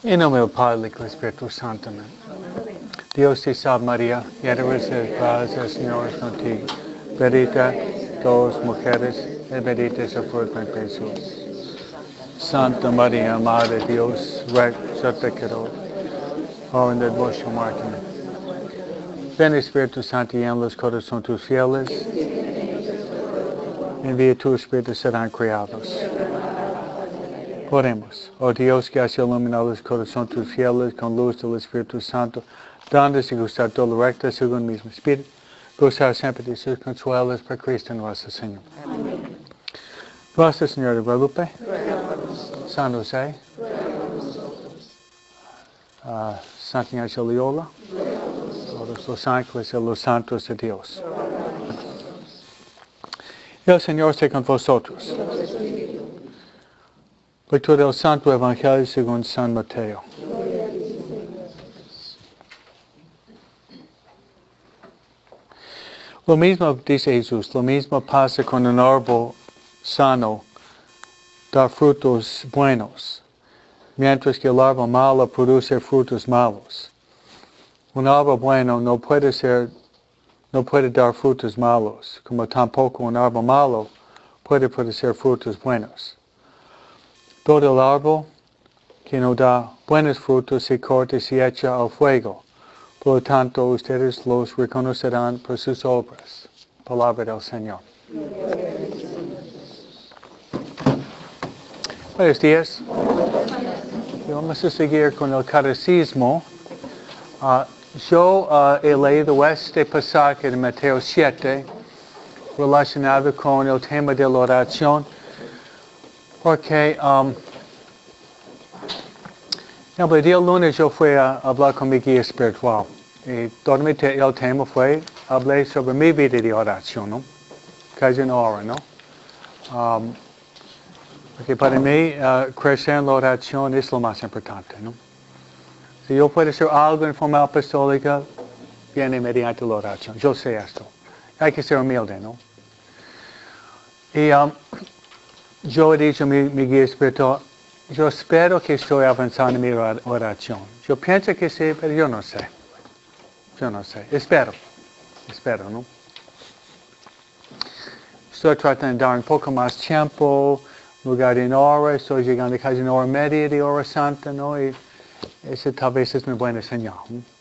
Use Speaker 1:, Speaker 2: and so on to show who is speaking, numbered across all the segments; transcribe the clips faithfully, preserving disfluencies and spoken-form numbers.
Speaker 1: En nombre del Padre y del Espíritu Santo. Amén. Dios te salve María, llena eres de gracia, el Señor es contigo. Bendita todas mujeres, y bendito es el fruto de Jesús. Santa María, Madre de Dios, ruega pecador, ahora en el vuestro muerte. Ven Espíritu Santo y en los corazones tus fieles, envía tu Espíritu serán creados. Oremos. Oh Dios, que has iluminado los corazones tus fieles con luz del Espíritu Santo, dándoles y gustar todo lo recto según el mismo Espíritu, gozar siempre de sus consuelos por Cristo nuestro Señor. Amén. Nuestra Señora de Guadalupe, San José, uh, Santa Ignacia Loyola, todos los ángeles y los santos de Dios. El Señor esté con vosotros. Lectura del Santo Evangelio según San Mateo. Lo mismo dice Jesús, lo mismo pasa con un árbol sano, da frutos buenos, mientras que el árbol malo produce frutos malos. Un árbol bueno no puede ser, no puede dar frutos malos, como tampoco un árbol malo puede producir frutos buenos. Todo el árbol que no da buenos frutos se corta y se echa al fuego. Por lo tanto, ustedes los reconocerán por sus obras. Palabra del Señor. Buenos días. Vamos a seguir con el catecismo. Uh, yo uh, he leído este pasaje de Mateo siete relacionado con el tema de la oración. Porque um, el día lunes yo fui a hablar con mi guía espiritual y todo el tema fue, hablé sobre mi vida de oración, ¿no? Casi una hora, ¿no? Um, porque para mí uh, crecer en la oración es lo más importante, ¿no? Si yo puedo hacer algo en forma apostólica, viene mediante la oración. Yo sé esto. Hay que ser humilde, ¿no? Y um, yo he dicho a mi, mi guía espiritual, yo espero que estoy avanzando en mi oración. Yo pienso que sí, pero yo no sé. Yo no sé. Espero. Espero, ¿no? Estoy tratando de dar un poco más tiempo, lugar de una hora. Estoy llegando a casi una hora y media de hora santa, ¿no? Y ese tal vez es mi buena señal.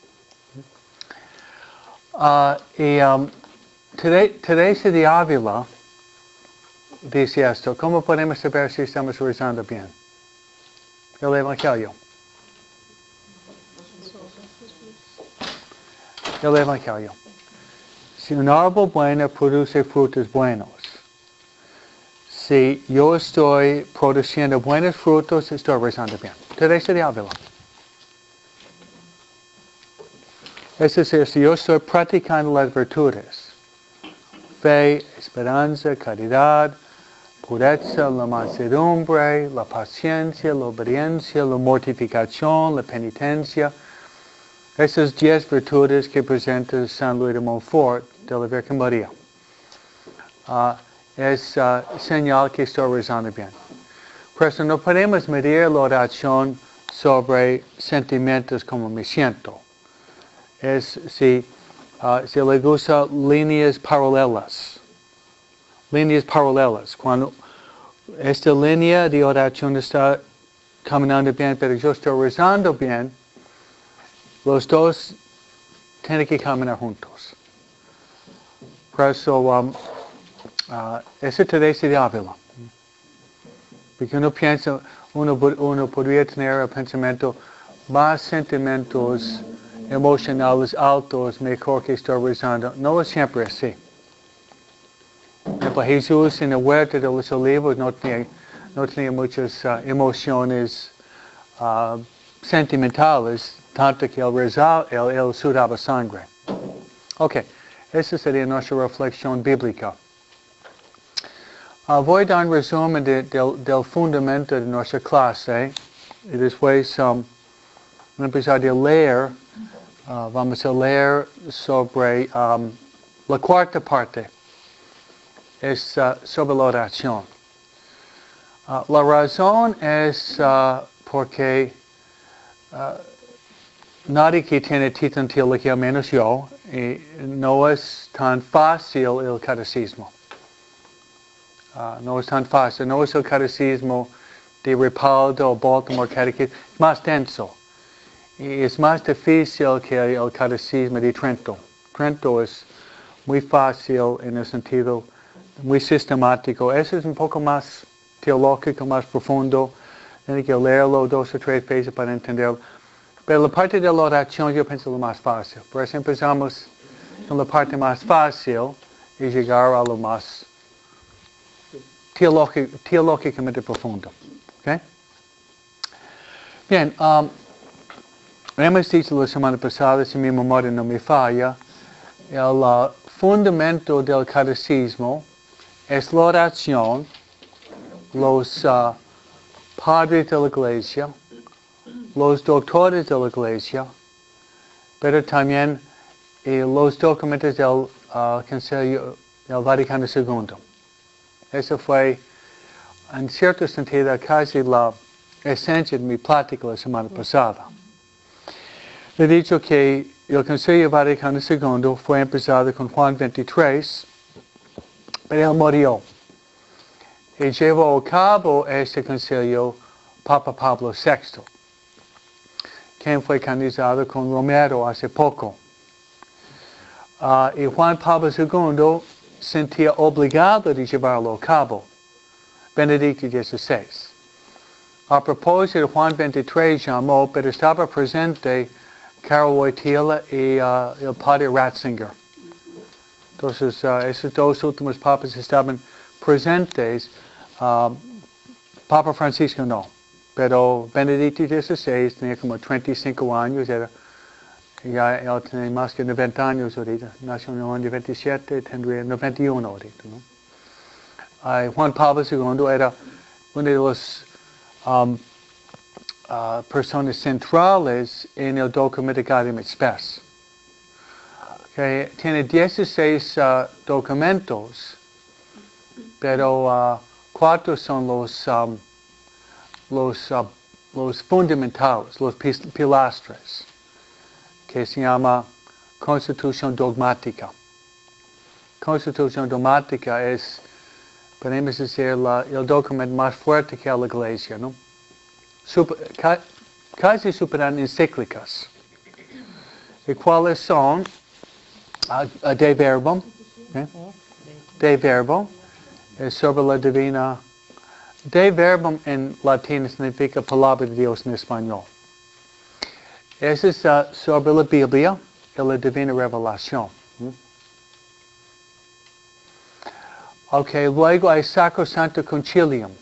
Speaker 1: Uh, y um, Teresa de Ávila dice esto. ¿Cómo podemos saber si estamos rezando bien? El Evangelio. El Evangelio. Si un árbol bueno produce frutos buenos, si yo estoy produciendo buenos frutos, estoy rezando bien. Teresa de Ávila. Es decir, si yo estoy practicando las virtudes, fe, esperanza, caridad, pureza, la mansedumbre, la paciencia, la obediencia, la mortificación, la penitencia. Esas diez virtudes que presenta San Luis de Montfort de la Virgen María. Uh, es uh, señal que estoy rezando bien. Por eso no podemos medir la oración sobre sentimientos como me siento. Es si, uh, si le gusta líneas paralelas. Líneas paralelas. Cuando esta línea de oración está caminando bien, pero yo estoy rezando bien, los dos tienen que caminar juntos. Por eso, um, uh, esa Teresa de Ávila. Porque uno piensa, uno, uno podría tener el pensamiento, más sentimientos emocionales altos, mejor que estar rezando. No es siempre así. Por Jesús en la huerta de los olivos no tenía, no tenía muchas uh, emociones uh, sentimentales, tanto que él rezaba, él, él sudaba sangre. Ok, esa sería nuestra reflexión bíblica. Uh, voy a dar un resumen de, de, del fundamento de nuestra clase y después um, voy a empezar a leer, uh, vamos a leer sobre um, la cuarta parte. Es uh, sobre la oración. Uh, la razón es uh, porque uh, nadie que tiene título en teología menos yo, y no es tan fácil el catecismo. Uh, no es tan fácil, no es el catecismo de Ripaldo o Baltimore Catechism, es más denso. Y es más difícil que el catecismo de Trento. Trento es muy fácil en el sentido, muy sistemático. Ese es un poco más teológico, más profundo. Tiene que leerlo dos o tres veces para entenderlo. Pero la parte de la oración yo pienso lo más fácil. Por eso empezamos con la parte más fácil y llegar a lo más teológico, teológicamente profundo. ¿Okay? Bien, um, hemos dicho la semana pasada, si mi memoria no me falla, el uh, fundamento del catecismo es la oración, los uh, padres de la iglesia, los doctores de la iglesia, pero también eh, los documentos del uh, Concilio del Vaticano segundo. Eso fue, en cierto sentido, casi la esencia de mi plática la semana pasada. He dicho que el Concilio Vaticano segundo fue empezado con Juan veintitrés, pero él murió. Y llevó a cabo este concilio Papa Pablo sexto, quien fue canonizado con Romero hace poco. Uh, y Juan Pablo segundo sentía obligado de llevarlo a cabo. Benedicto dieciséis. A propósito, Juan veintitrés llamó, pero estaba presente Karol Wojtyla y uh, el padre Ratzinger. Entonces, uh, esos dos últimos papas estaban presentes. Uh, Papa Francisco no. Pero Benedicto dieciséis tenía como treinta y cinco años. Era, ya él tiene más que noventa años ahorita. Nació en el año veintisiete, tendría noventa y uno ahorita. ¿No? Uh, Juan Pablo segundo era uno de los um, Uh, personas centrales en el documento Gaudium et Spes. Okay. Tiene dieciséis uh, documentos, pero uh, cuatro son los, um, los, uh, los fundamentales, los pilastres, que se llama Constitución Dogmática. Constitución Dogmática es, podemos decir, la, el documento más fuerte que la Iglesia, ¿no? Super, ca, casi superan encíclicas. ¿Y cuáles son? Uh, uh, de Verbum. ¿eh? De Verbum. Es sobre la divina. De Verbum en latín significa palabra de Dios en español. Ese es uh, sobre la Biblia y la divina revelación. ¿eh? Ok, luego hay Sacrosanto Concilium.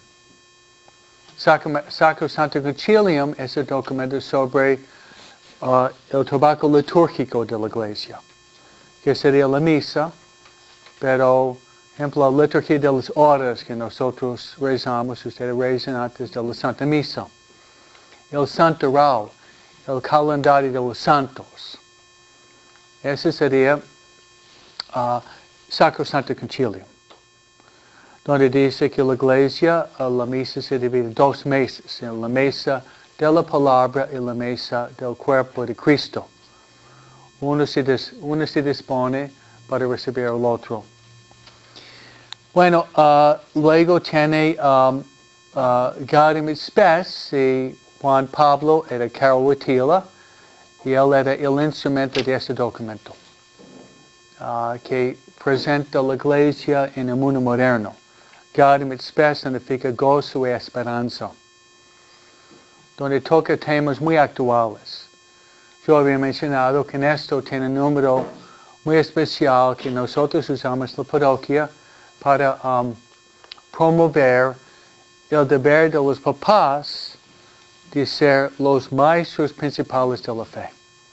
Speaker 1: Sacrosanto Concilium es el documento sobre uh, el trabajo litúrgico de la Iglesia, que sería la misa, pero, por ejemplo, la liturgia de las horas que nosotros rezamos, ustedes rezan antes de la Santa Misa, el santoral, el calendario de los santos. Ese sería uh, Sacrosanto Concilium, donde dice que la iglesia, la misa se divide en dos mesas, en la mesa de la palabra y la mesa del cuerpo de Cristo. Uno se, des, uno se dispone para recibir al otro. Bueno, uh, luego tiene um, uh, Gaudium et Spes, y Juan Pablo era Karol Wojtyla, y él era el instrumento de este documento, uh, que presenta la iglesia en el mundo moderno. Gaudium et Spes significa gozo y esperanza, donde toca temas muy actuales. Yo había mencionado que en esto tiene un número muy especial que nosotros usamos en la parroquia para um, promover el deber de los papás de ser los maestros principales de la fe.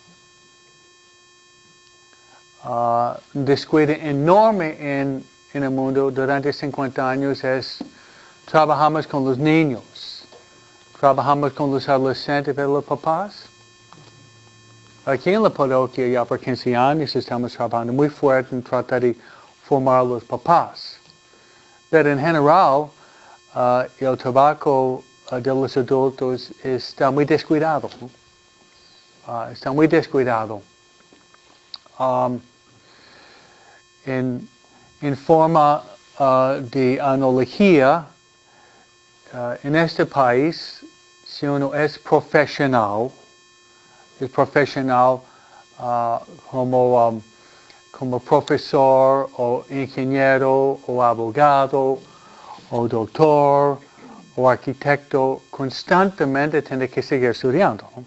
Speaker 1: Uh, un descuido enorme en en el mundo durante cincuenta años es trabajamos con los niños, trabajamos con los adolescentes de los papás. Aquí en la parroquia ya por quince años estamos trabajando muy fuerte en tratar de formar los papás. Pero en general, uh, el trabajo uh, de los adultos está muy descuidado, ¿no? uh, está muy descuidado. Um, en, en forma uh, de analogía, uh, en este país, si uno es profesional, es profesional uh, como, um, como profesor o ingeniero o abogado o doctor o arquitecto, constantemente tiene que seguir estudiando, ¿no?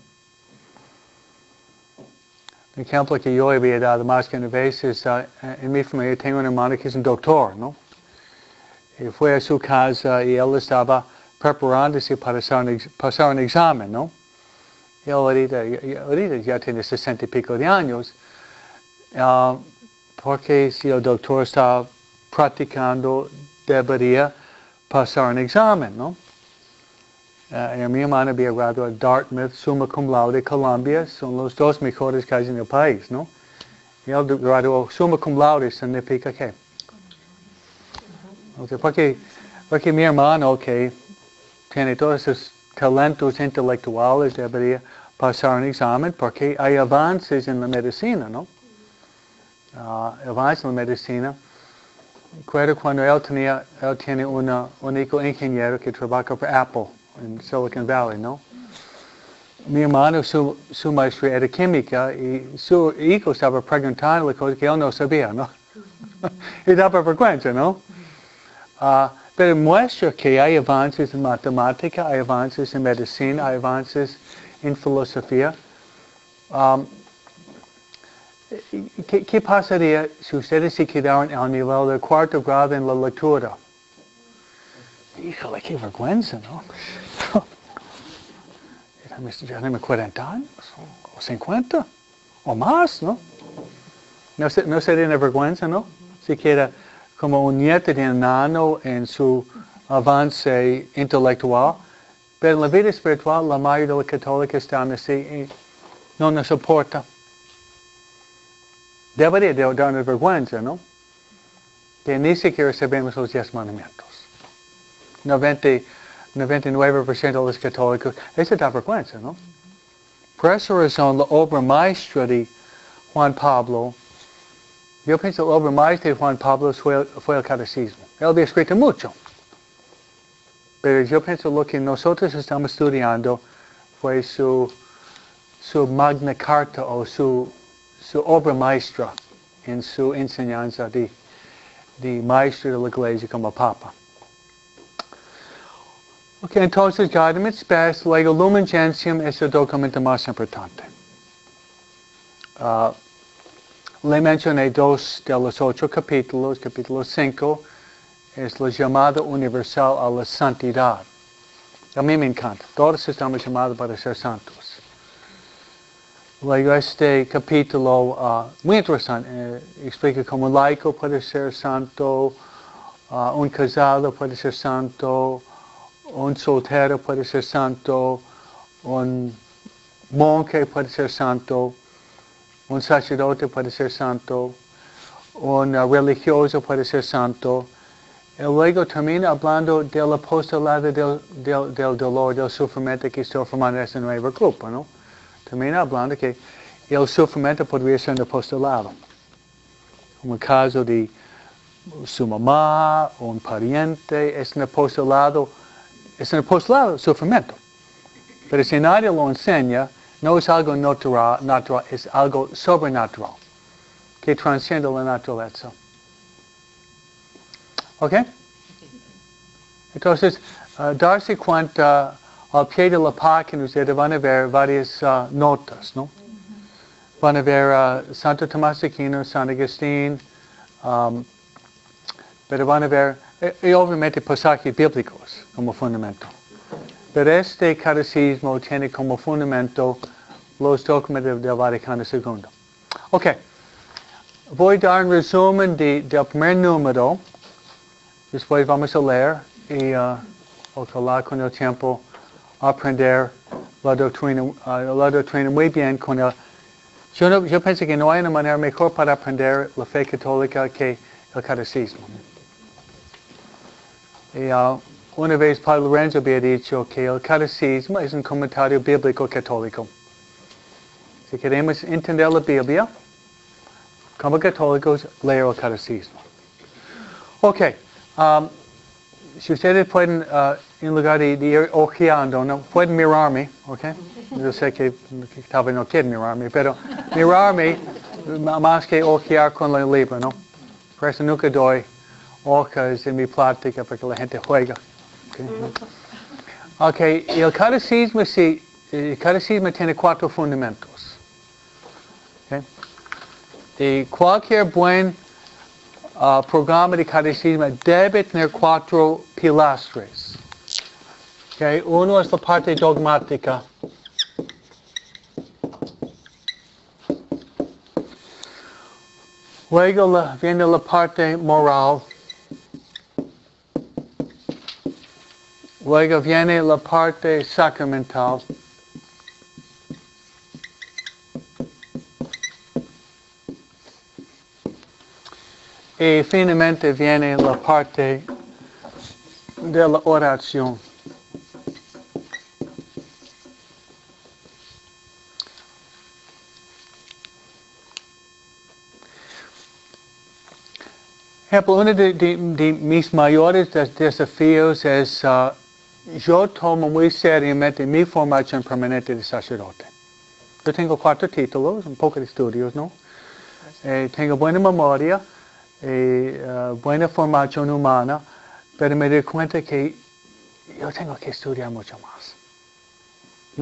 Speaker 1: Un ejemplo que yo había dado más que una vez es, uh, en mi familia tengo un hermano que es un doctor, ¿no? Y fue a su casa y él estaba preparándose para pasar un, pasar un examen, ¿no? Y él ahorita, ahorita ya tiene sesenta y pico de años, uh, porque si el doctor está practicando, debería pasar un examen, ¿no? Uh, y mi hermano había graduado de Dartmouth, summa cum laude, Columbia, son los dos mejores casi en el país, ¿no? Y él graduó summa cum laude, significa que, okay, porque, porque mi hermano que tiene todos esos talentos intelectuales debería pasar un examen porque hay avances en la medicina, ¿no? Uh, avances en la medicina. Recuerdo cuando él tenía, él tiene una, un hijo ingeniero que trabaja para Apple en Silicon Valley, ¿no? Mi hermano, su, su maestría era química y su hijo estaba preguntándole cosas que él no sabía, ¿no? Y daba vergüenza, ¿no? Uh, pero muestra que hay avances en matemática, hay avances en medicina, hay avances en filosofía. Um, ¿qué, ¿Qué pasaría si ustedes se quedaran al nivel del cuarto grado en la lectura? Híjole, qué vergüenza, ¿no? Ya tenemos cuarenta años, o cincuenta, o más, ¿no? No, no sería una vergüenza, ¿no? Si queda como un nieto de enano en su avance intelectual, pero en la vida espiritual la mayoría de los católicos están así y no nos soporta. Debería de darnos vergüenza, ¿no? Que ni siquiera sabemos los diez mandamientos. noventa, noventa y nueve por ciento de los católicos, eso da vergüenza, ¿no? Por esa razón, la obra maestra de Juan Pablo, yo pienso que la obra maestra de Juan Pablo fue, fue el catecismo. Él había escrito mucho. Pero yo pienso que lo que nosotros estamos estudiando fue su, su magna carta o su, su obra maestra en su enseñanza de, de maestro de la iglesia como papa. Ok, entonces Gaudium et Spes, luego Lumen Gentium es el documento más importante. Uh, le mencioné dos de los ocho capítulos. Capítulo cinco es la llamada universal a la santidad. A mí me encanta. Todos estamos llamados para ser santos. Luego este capítulo, uh, muy interesante, eh, explica cómo un laico puede ser santo, uh, un casado puede ser santo, un soltero puede ser santo, un monje puede ser santo, un sacerdote puede ser santo, un uh, religioso puede ser santo. Y luego termina hablando del apostolado del, del, del dolor, del sufrimiento que está formando este nuevo grupo, ¿no? Termina hablando que el sufrimiento podría ser un apostolado. En el caso de su mamá o un pariente, es un apostolado, es un apostolado de sufrimiento. Pero si nadie lo enseña, no es algo natural, natural, es algo sobrenatural, que trasciende la naturaleza. ¿Ok? Entonces, uh, darse cuenta, al pie de la página ustedes van a ver varias uh, notas, ¿no? Van a ver uh, Santo Tomás de Aquino, San Agustín, um, pero van a ver, y, y obviamente pasajes bíblicos como fundamento. Pero este catecismo tiene como fundamento los documentos del Vaticano segundo. Ok, voy a dar un resumen de, del primer número, después vamos a leer y uh, ojalá con el tiempo aprender la doctrina, uh, la doctrina muy bien con el... Yo, no, yo pienso que no hay una manera mejor para aprender la fe católica que el catecismo. Y uh, una vez Padre Lorenzo había dicho que el catecismo es un comentario bíblico católico. Si queremos entender la Biblia, como católicos, leer el catecismo. Ok, um, si ustedes pueden, uh, en lugar de, de ir ojeando, ¿no? Pueden mirarme, ok? Yo sé que, que tal vez no quieren mirarme, pero mirarme más que ojear con el libro, ¿no? Por eso nunca doy hojas en mi plática porque la gente juega. Ok, okay, el catecismo, sí, el catecismo tiene cuatro fundamentos. Okay? Y cualquier buen uh, programa de catecismo debe tener cuatro pilastras. Okay? Uno es la parte dogmática. Luego la, viene la parte moral. Luego viene la parte sacramental. Y finalmente viene la parte de la oración. Ejemplo, uno de, de, de mis mayores desafíos es, uh, yo tomo muy seriamente mi formación permanente de sacerdote. Yo tengo cuatro títulos, un poco de estudios, ¿no? Eh, tengo buena memoria, eh, uh, buena formación humana, pero me doy cuenta que yo tengo que estudiar mucho más. ¿Mm?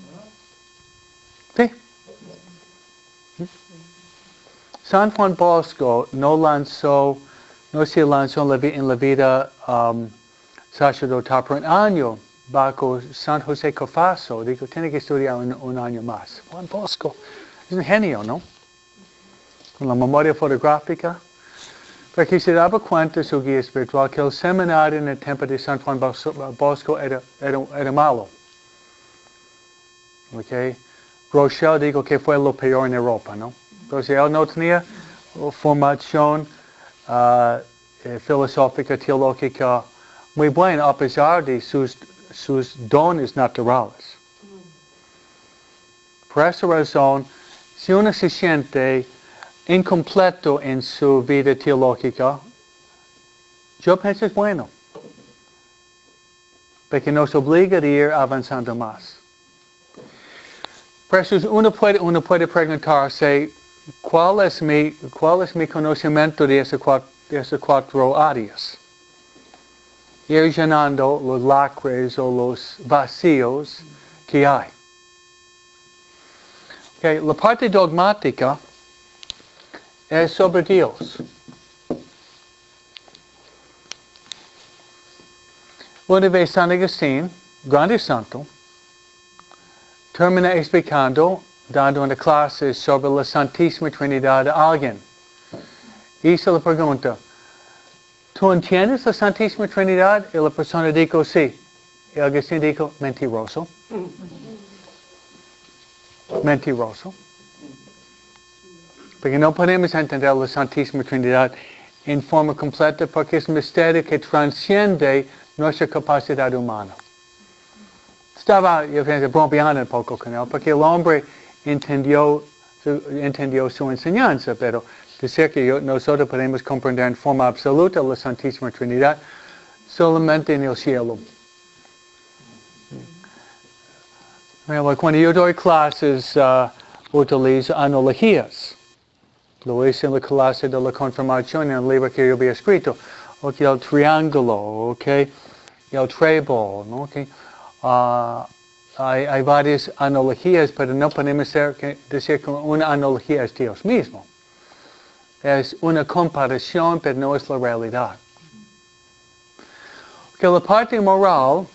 Speaker 1: Sí. ¿Mm? San Juan Bosco no lanzó, no se lanzó en la, en la vida um, sacerdotal por un año bajo San José Cofaso. Digo, tiene que estudiar un, un año más. Juan Bosco es un genio, ¿no? Con la memoria fotográfica. Porque se daba cuenta su guía espiritual que el seminario en el tiempo de San Juan Bosco era, era, era malo. Okay. Rochelle dijo que fue lo peor en Europa, ¿no? Entonces él no tenía formación uh, eh, filosófica, teológica muy buena a pesar de sus, sus dones naturales. Por esa razón, si uno se siente incompleto en su vida teológica, yo pienso que es bueno. Porque nos obliga a ir avanzando más. Por eso uno puede, uno puede preguntarse, ¿cuál es mi, cuál es mi conocimiento de esas cuatro, de esas cuatro áreas? Ir llenando los lacres o los vacíos que hay. Okay, la parte dogmática es sobre Dios. Una vez San Agustín, grande santo, termina explicando, dando una clase sobre la Santísima Trinidad a alguien. Hizo la pregunta, ¿tú entiendes la Santísima Trinidad? Y la persona dijo, sí. Y Agustín dijo, mentiroso. Mentiroso. Porque no podemos entender la Santísima Trinidad en forma completa porque es un misterio que trasciende nuestra capacidad humana. Estaba, yo pienso, bromeando un poco con él, porque el hombre entendió su, entendió su enseñanza, pero decir que yo, nosotros podemos comprender en forma absoluta la Santísima Trinidad solamente en el cielo. Cuando yo doy clases, uh, utilizo analogías. Lo hice en la clase de la confirmación en el libro que yo había escrito. Okay, el triángulo, okay, el trébol, okay. Uh, hay, hay varias analogías, pero no podemos ser, que, decir que una analogía es Dios mismo. Es una comparación, pero no es la realidad. Que la parte moral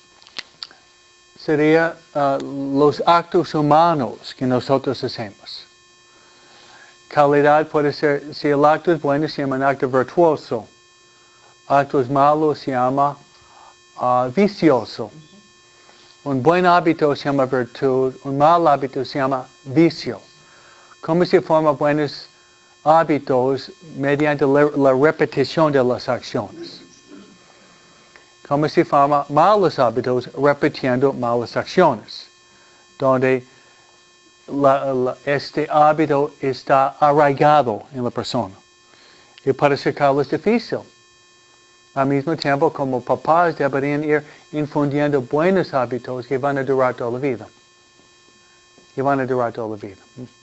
Speaker 1: sería uh, los actos humanos que nosotros hacemos. Calidad puede ser, si el acto es bueno, se llama un acto virtuoso. Actos malos se llama uh, vicioso. Un buen hábito se llama virtud, un mal hábito se llama vicio. ¿Cómo se forman buenos hábitos? Mediante la, la repetición de las acciones. ¿Cómo se forman malos hábitos? Repitiendo malas acciones. Donde la, la, este hábito está arraigado en la persona. Y para sacarlo es difícil. Al mismo tiempo, como papás deberían ir infundiendo buenos hábitos que van a durar toda la vida. Que van a durar toda la vida.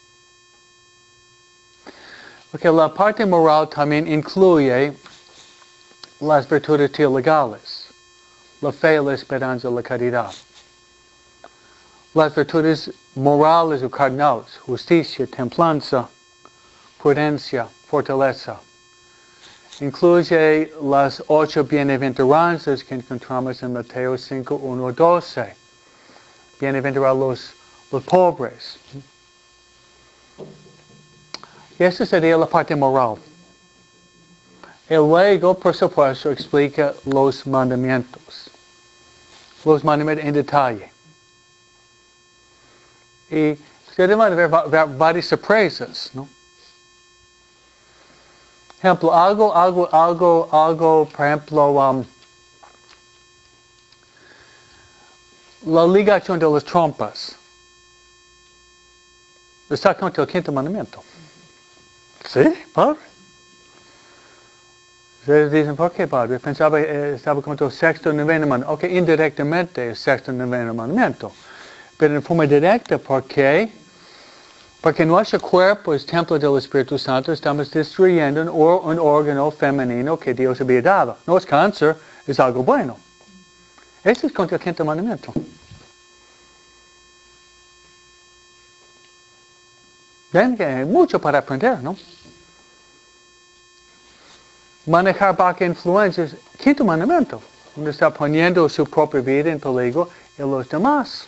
Speaker 1: Porque la parte moral también incluye las virtudes teologales. La fe, la esperanza, la caridad. Las virtudes morales o cardinales, justicia, templanza, prudencia, fortaleza. Incluye las ocho bienaventuranzas que encontramos en Mateo cinco, uno a doce. Bienaventurados los, los pobres. Y esa sería la parte moral. Y luego, por supuesto, explica los mandamientos. Los mandamientos en detalle. Y ustedes van a ver, ver varias sorpresas, ¿no? Ejemplo, algo, algo, algo, algo, por ejemplo, um, la ligación de las trompas. Está contra el quinto mandamiento. ¿Sí, padre? Ustedes dicen, ¿por qué, padre? Pensaba que eh, estaba contra el sexto y noveno mandamiento. Ok, indirectamente el sexto y noveno mandamiento. Pero en forma directa, ¿por qué? Porque nuestro cuerpo es templo del Espíritu Santo, estamos destruyendo un, or, un órgano femenino que Dios había dado. No es cáncer, es algo bueno. Esto es contra el quinto mandamiento. Ven que hay mucho para aprender, ¿no? Manejar bajo influencias, quinto mandamiento. Uno está poniendo su propia vida en peligro y los demás.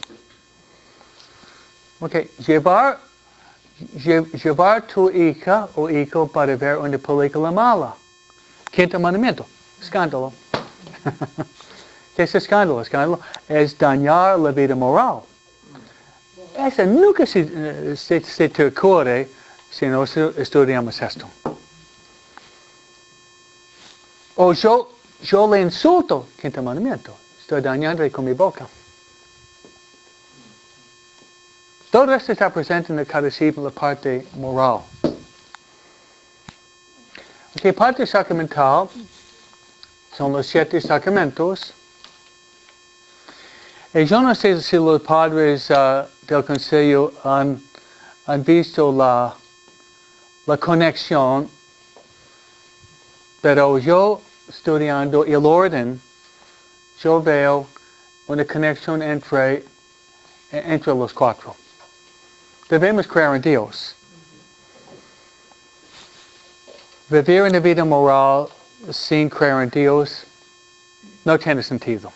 Speaker 1: Ok, llevar, lle, llevar tu hija o hijo para ver una película mala. Quinto mandamiento, escándalo. ¿Qué es escándalo? Escándalo es dañar la vida moral. Eso nunca se, se, se te ocurre si no estudiamos esto. O yo, yo le insulto, quinto mandamiento. Estoy dañando con mi boca. Todo esto está presente en el catecismo, la parte moral. La parte sacramental son los siete sacramentos. Y yo no sé si los padres uh, del Concilio han, han visto la, la conexión, pero yo estudiando el orden, yo veo una conexión entre, entre los cuatro. Debemos creer en Dios. Vivir una vida moral sin creer en Dios no tiene sentido.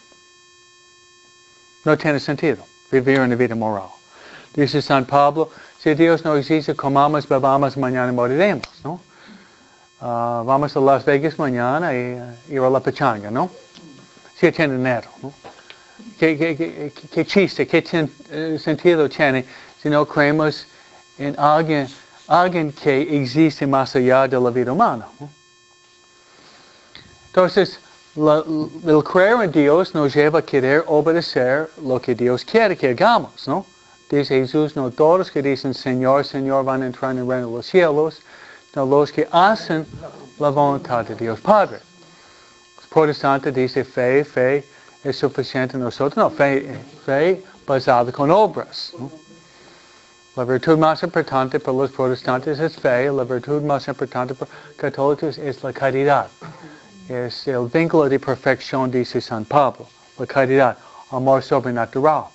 Speaker 1: No tiene sentido vivir una vida moral. Dice San Pablo, si Dios no existe, comamos, bebamos, mañana moriremos, ¿no? Uh, vamos a Las Vegas mañana y uh, ir a la pachanga, ¿no? Si tiene dinero, ¿no? ¿Qué, qué, qué, qué chiste, qué ten, uh, sentido tiene si no creemos en alguien, alguien que existe más allá de la vida humana, ¿no? Entonces, la, el creer en Dios nos lleva a querer obedecer lo que Dios quiere que hagamos, ¿no? Dice Jesús, no todos que dicen Señor, Señor van a entrar en el reino de los cielos, sino los que hacen la voluntad de Dios Padre. Los protestantes dicen fe, fe es suficiente en nosotros. No, fe, fe basada con obras, ¿no? La virtud más importante para los protestantes es fe, la virtud más importante para los católicos es la caridad. Es el vínculo de perfección, dice San Pablo. La caridad, amor sobrenatural.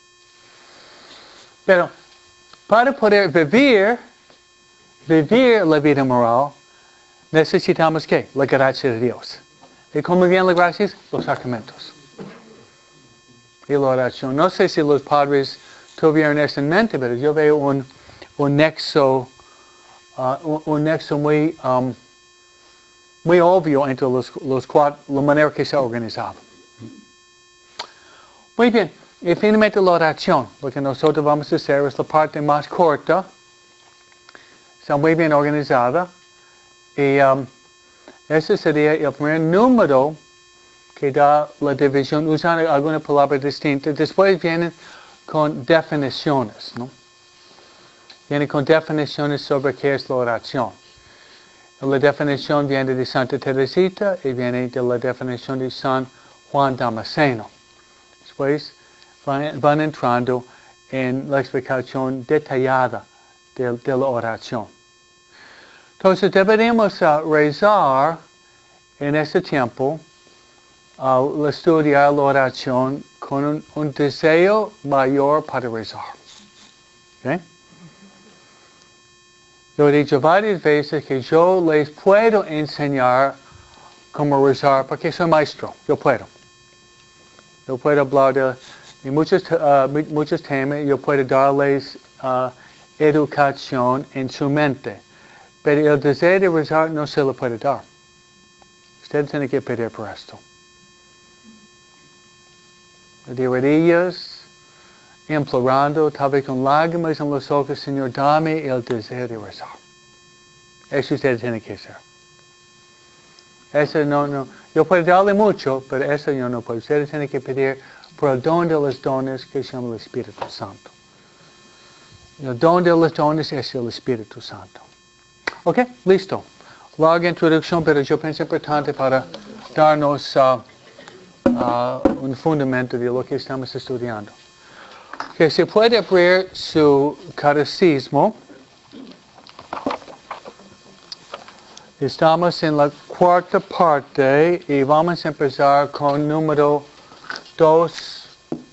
Speaker 1: Pero para poder vivir, vivir la vida moral, necesitamos ¿qué? La gracia de Dios. ¿Y cómo vienen las gracias? Los sacramentos. Y la oración. No sé si los padres tuvieron eso en mente, pero yo veo un, un nexo, uh, un, un nexo muy, um, muy obvio entre los, los cuatro, la manera que se organizaba. Muy bien, y finalmente la oración, lo que nosotros vamos a hacer es la parte más corta, está muy bien organizada, y um, ese sería el primer número que da la división usando alguna palabra distinta. Después vienen con definiciones, ¿no? viene con definiciones sobre qué es la oración. La definición viene de Santa Teresita y viene de la definición de San Juan Damasceno. Después van, van entrando en la explicación detallada de, de la oración. Entonces deberíamos uh, rezar en este tiempo, uh, estudiar la oración con un, un deseo mayor para rezar. ¿Okay? Yo he dicho varias veces que yo les puedo enseñar cómo rezar porque soy maestro, yo puedo. Yo puedo hablar de, de muchos, uh, muchos temas, yo puedo darles uh, educación en su mente. Pero el deseo de rezar no se lo puede dar. Usted tiene que pedir por esto. De rodillas, implorando, tal vez con lágrimas en los ojos, Señor, dame el deseo de rezar. Eso usted tiene que hacer. Eso no, no. Yo puedo darle mucho, pero eso yo no puedo. Usted tiene que pedir por el don de los dones que se llama el Espíritu Santo. El don de los dones es el Espíritu Santo. Ok, listo. Larga introducción, pero yo pienso importante para darnos uh, uh, un fundamento de lo que estamos estudiando. Que se puede abrir su catecismo. Estamos en la cuarta parte y vamos a empezar con número dos,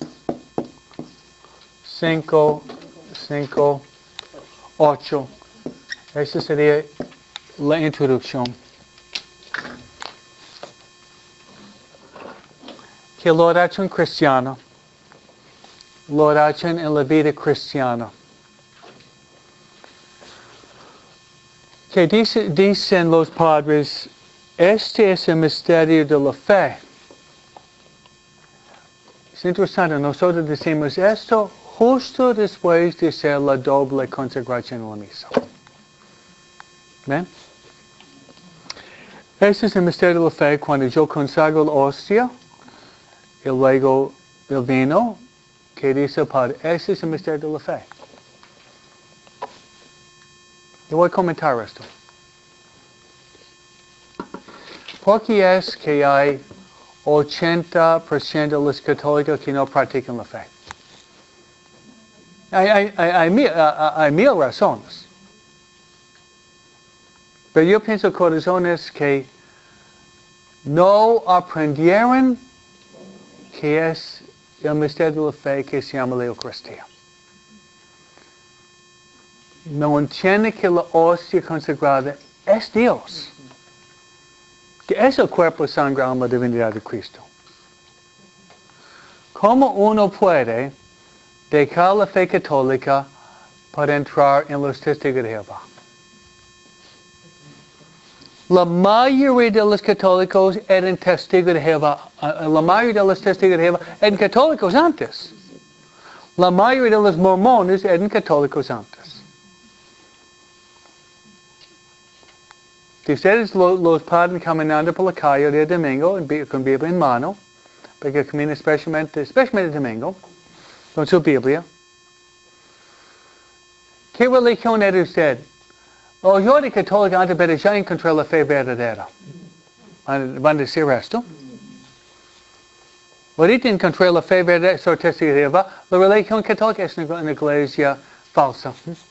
Speaker 1: cinco, cinco, ocho. Esa sería la introducción. Que la oración cristiana, la oración en la vida cristiana. Que dice, dicen los padres, este es el misterio de la fe. Es interesante, nosotros decimos esto justo después de hacer la doble consagración en la misa. ¿Ven? Este es el misterio de la fe cuando yo consagro la hostia y luego el vino, que dice el Padre, este es el misterio de la fe. Yo voy a comentar esto. ¿Por qué es que hay ochenta por ciento de los católicos que no practican la fe? Hay, hay, hay, hay, mil, hay mil razones. Pero yo pienso, corazones, que no aprendieron que es el misterio de la fe que se llama la Eucaristía. No entienden que la hostia consagrada es Dios. Que es el cuerpo, sangre, alma, divinidad de Cristo. ¿Cómo uno puede dejar la fe católica para entrar en los testigos de Jehová? La mayoría de los católicos eran testigos de Jehová. La mayoría de los testigos de Jehová eran católicos antes. La mayoría de los mormones eran católicos antes. Si ustedes los, los padres caminando por la calle de domingo con Biblia en mano, porque caminan especialmente, especialmente domingo, con su Biblia, ¿qué religión era usted? Oh, yo era católico antes, pero ya encontré la fe verdadera. ¿Van a decir esto? Ahorita encontré la fe verdadera, soy testigo de Jehová. La religión católica es una iglesia falsa.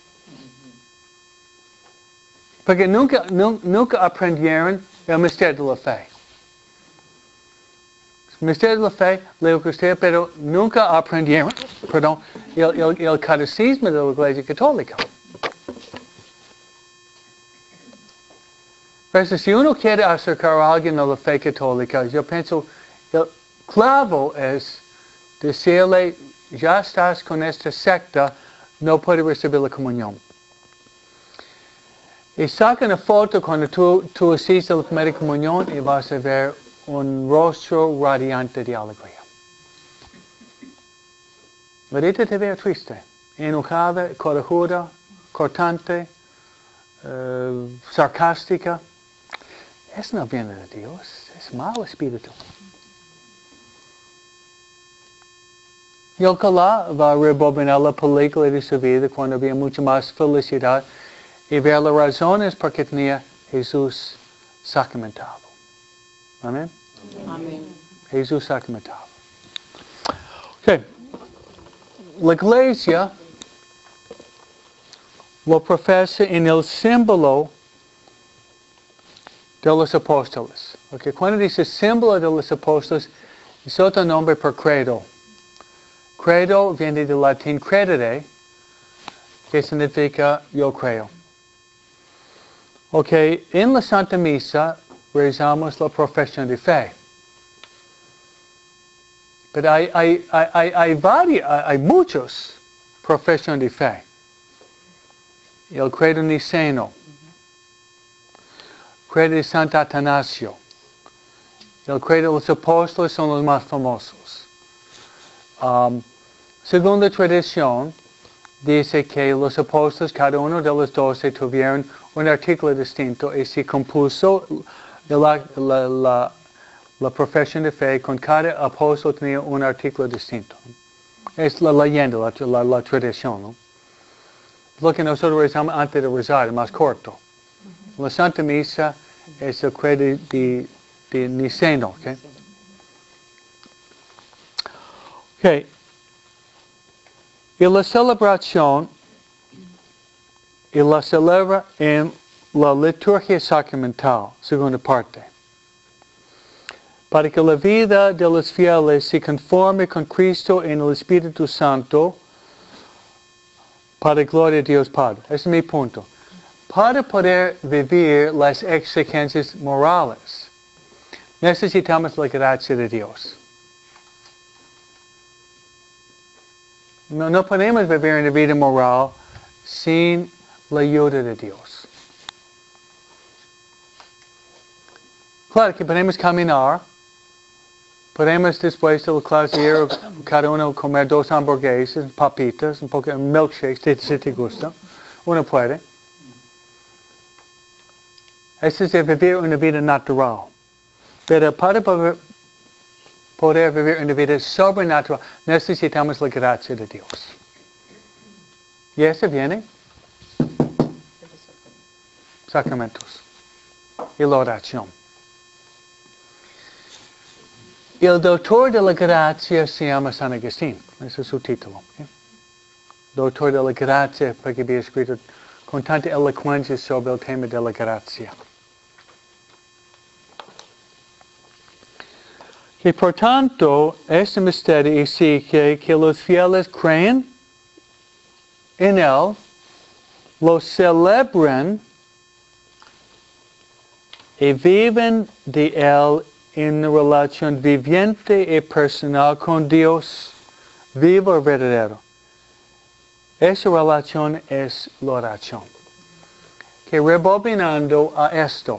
Speaker 1: Porque nunca, nu, nunca aprendieron el misterio de la fe. El misterio de la fe, la Eucaristía, pero nunca aprendieron, perdón, el, el, el catecismo de la iglesia católica. Pero si uno quiere acercar a alguien a la fe católica, yo pienso, el clavo es decirle, ya estás con esta secta, no puedes recibir la comunión. Y saca una foto cuando tú, tú asistes a la primera comunión y vas a ver un rostro radiante de alegría. Ahorita te veo triste, enojada, corajuda, cortante, uh, sarcástica. Eso no viene de Dios, es mal espíritu. Y ojalá va a rebobinar la película de su vida cuando había mucha más felicidad y ver las razones por qué tenía Jesús sacramentado. Amén.
Speaker 2: Amén.
Speaker 1: Jesús sacramentado. Okay. La iglesia lo profesa en el símbolo de los apóstoles. Okay. Cuando dice símbolo de los apóstoles, es otro nombre por credo. Credo viene del latín credere, que significa yo creo. Ok, en la Santa Misa rezamos la profesión de fe. Pero hay, hay, hay, hay, varios, hay muchos profesiones de fe. El credo niceno, credo de Santo Atanasio, el credo de los apóstoles son los más famosos. Um, según la tradición, dice que los apóstoles, cada uno de los doce, tuvieron un artículo distinto y se compuso la, la, la, la profesión de fe con cada apóstol tenía un artículo distinto. Es la leyenda, la, la, la tradición, ¿no? Lo que nosotros rezamos antes de rezar, más corto. La Santa Misa es el credo de, de Niceno, ¿ok? Ok. Y la celebración, y la celebra en la liturgia sacramental, segunda parte. Para que la vida de los fieles se conforme con Cristo en el Espíritu Santo, para gloria de Dios Padre. Ese es mi punto. Para poder vivir las exigencias morales, necesitamos la gracia de Dios. No, no podemos vivir una vida moral sin la ayuda de Dios. Claro que podemos caminar, podemos después de la clase ir cada uno comer dos hamburguesas, papitas, un poco de milkshakes, si te gusta. Uno puede. Eso es de vivir una vida natural. Pero para poder, poder vivir una vida sobrenatural, necesitamos la gracia de Dios. ¿Y eso viene? Sacramentos. Y la oración. El doctor de la gracia se llama San Agustín. Ese es su título. ¿Okay? Doctor de la gracia, porque había escrito con tanta elocuencia sobre el tema de la gracia. Y por tanto, este misterio exige que los fieles creen en Él, lo celebren y viven de Él en una relación viviente y personal con Dios vivo y verdadero. Esa relación es la oración. Que rebobinando a esto,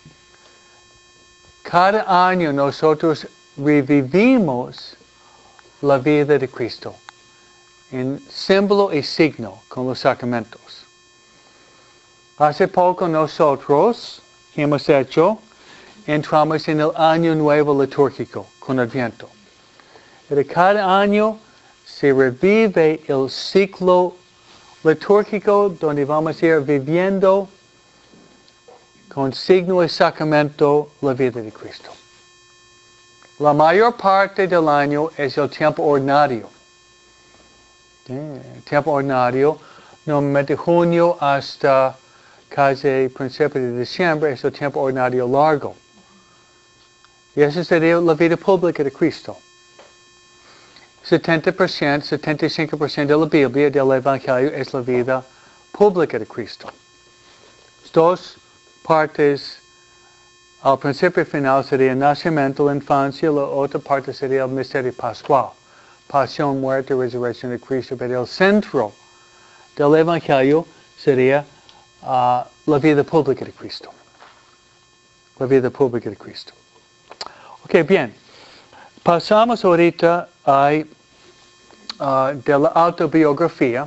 Speaker 1: cada año nosotros revivimos la vida de Cristo en símbolo y signo con los sacramentos. Hace poco nosotros hemos hecho, entramos en el año nuevo litúrgico con Adviento. Pero cada año se revive el ciclo litúrgico donde vamos a ir viviendo con signo y sacramento la vida de Cristo. La mayor parte del año es el tiempo ordinario. El tiempo ordinario, normalmente junio hasta casi principio de diciembre, es el tiempo ordinario largo. Y esa sería la vida pública de Cristo. setenta por ciento, setenta y cinco por ciento de la Biblia, del Evangelio, es la vida pública de Cristo. Dos partes al principio y final sería el nacimiento, la infancia, la otra parte sería el misterio pascual. Pasión, muerte, resurrección de Cristo, pero el centro del Evangelio sería uh, la vida pública de Cristo. La vida pública de Cristo. Ok, bien. Pasamos ahorita a uh, de la autobiografía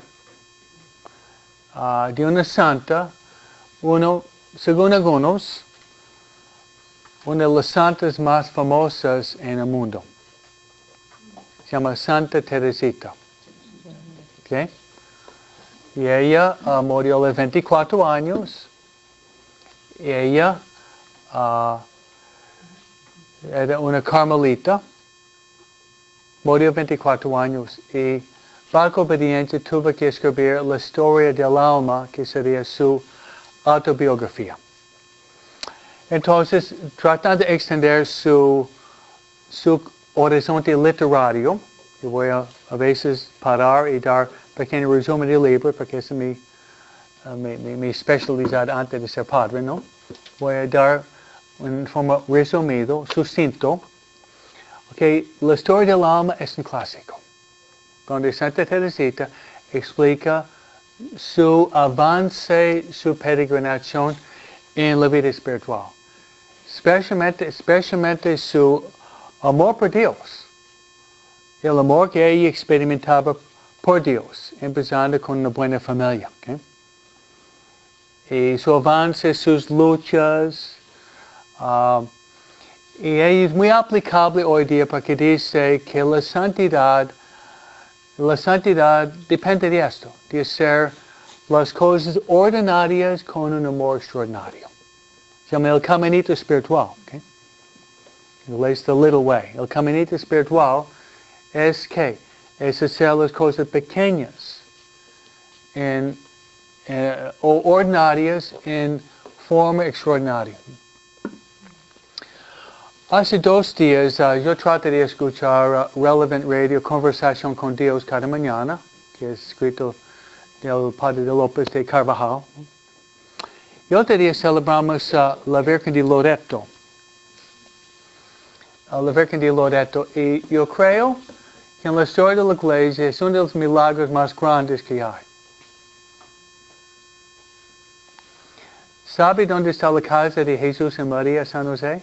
Speaker 1: uh, de una santa, uno, según algunos, una de las santas más famosas en el mundo. se llama Santa Teresita. ¿Okay? Y ella uh, murió a los veinticuatro años. Y ella uh, era una carmelita. Murió a veinticuatro años. Y bajo obediencia tuvo que escribir la historia del alma, que sería su autobiografía. Entonces, tratando de extender su, su horizonte literario, yo voy a, a veces parar y dar pequeño resumen del libro, porque es mi, uh, mi, mi, mi especialidad antes de ser padre, ¿no? Voy a dar en forma resumido, sucinto. Okay, la historia del alma es un clásico, donde Santa Teresita explica su avance, su peregrinación en la vida espiritual. Especialmente, especialmente su amor por Dios. El amor que ella experimentaba por Dios, empezando con una buena familia. ¿Okay? Y su avance, sus luchas. Uh, y ella es muy aplicable hoy día porque dice que la santidad, la santidad depende de esto, de hacer las cosas ordinarias con un amor extraordinario. Se llama el caminito espiritual. ¿Okay? Es the little way. El caminito espiritual es que es hacer las cosas pequeñas en, eh, o ordinarias en forma extraordinaria. Hace dos días uh, yo traté de escuchar uh, Relevant Radio, Conversación con Dios cada mañana, que es escrito del Padre de López de Carvajal. Y otro día celebramos uh, la Virgen de Loreto. Uh, la Virgen de Loreto. Y yo creo que en la historia de la Iglesia es uno de los milagros más grandes que hay. ¿Sabe dónde está la casa de Jesús y María San José?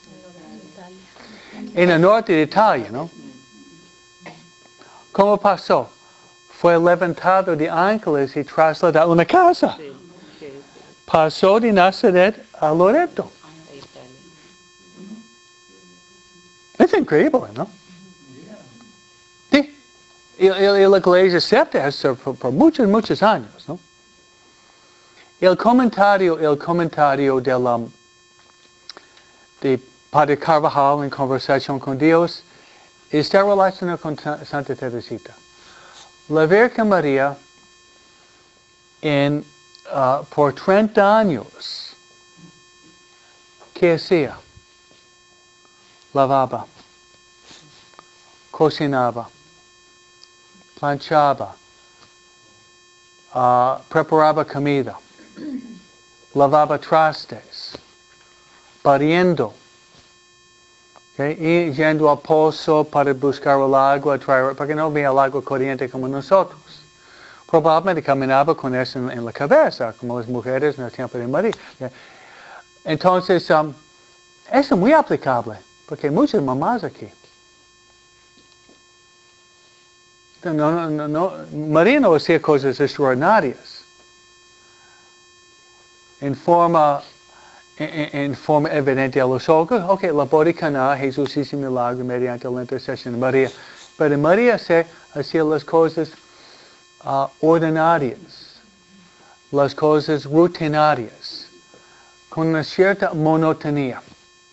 Speaker 1: En el norte de Italia, ¿no? ¿Cómo pasó? Fue levantado de ángeles y trasladado a una casa. Pasó de Nazaret a Loreto. Es increíble, ¿no? Sí. Y, y, y la iglesia acepta eso por, por muchos, muchos años, ¿no? El comentario, el comentario del, um, de Padre Carvajal en Conversación con Dios está relacionado con Santa Teresita. La Virgen María, en, uh, por treinta años, ¿qué hacía? Lavaba, cocinaba, planchaba, uh, preparaba comida, lavaba trastes, barriendo, okay, y yendo al pozo para buscar el agua, traer, porque no había el agua corriente como nosotros. Probablemente caminaba con eso en, en la cabeza, como las mujeres en el tiempo de María. Entonces, um, eso es muy aplicable, porque hay muchas mamás aquí. No, no, no, no. María no hacía cosas extraordinarias. En forma, en, en forma evidente a los ojos. Ok, la boda de Caná, Jesús hizo milagro mediante la intercesión de María. Pero María hacía las cosas uh, ordinarias, las cosas rutinarias, con una cierta monotonía.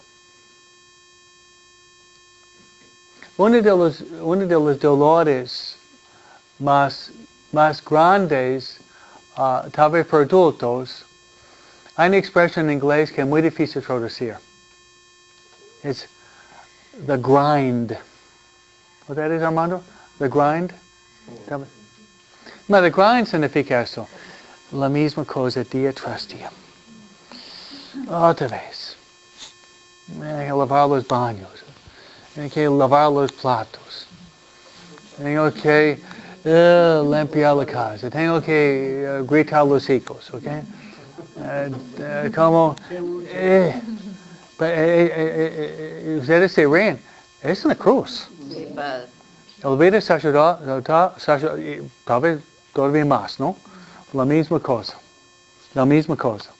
Speaker 1: Uno de los, uno de los dolores más, más grandes, uh, tal vez para adultos, hay una expresión en inglés que es muy difícil de traducir. Es the grind. ¿What that is, Armando? The grind? No, the grind significa eso. La misma cosa día tras día. Otra vez. Hay que lavar los baños. Tengo que lavar los platos. Tengo que uh, limpiar la casa. Tengo que uh, gritar los hijos, ¿ok? Uh, uh, como, eh, eh, eh, eh, eh, ustedes se ríen. Es una cruz. Sí, el vida sacerdotal, tal vez todavía más, ¿no? La misma cosa. La misma cosa.